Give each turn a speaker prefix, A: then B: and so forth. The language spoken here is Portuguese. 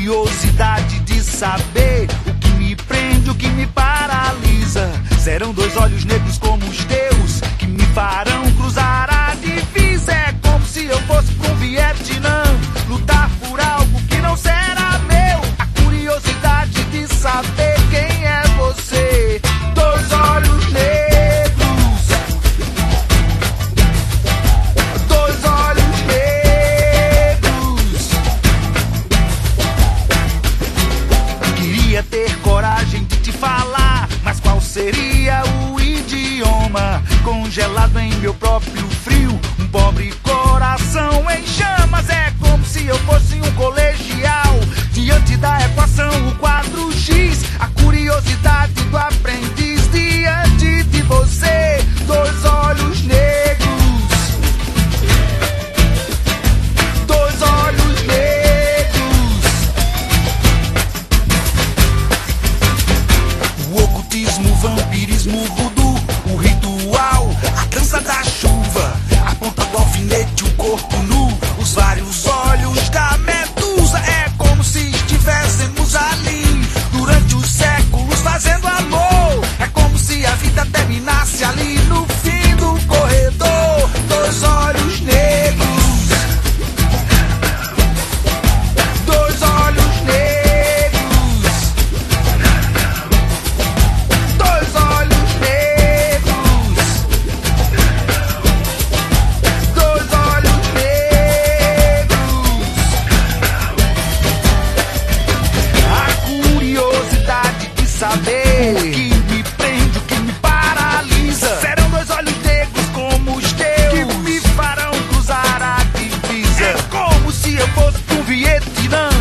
A: curiosidade de saber o que me prende, o que me paralisa. Serão dois olhos negros como os teus que me farão cruzar a divisa. É como se eu fosse pra um Vietnã lutar por algo que não será meu. A curiosidade de saber quem é você. Dois olhos negros, dois olhos negros. Queria ter coragem de te falar, mas qual seria o idioma? Congelado em meu próprio frio, um pobre coração em chamas. É como se eu fosse um colegial diante da equação, o 4x. A curiosidade do aprendiz diante de você. Dois olhos negros, dois olhos negros. O ocultismo, o vampirismo, o voodoo, o ritual, a dança da chuva, a ponta do alfinete, o corpo nu, os vários olhos da medusa. É como se estivéssemos ali durante os séculos fazendo amor. É como se a vida terminasse ali no fim do corredor. Dois olhos negros, dois olhos negros, dois olhos negros, dois olhos negros. A curiosidade de saber o que me prende, o que me paralisa. Serão dois olhos negros como os teus que me farão cruzar a divisa. É como se eu fosse um Vietnã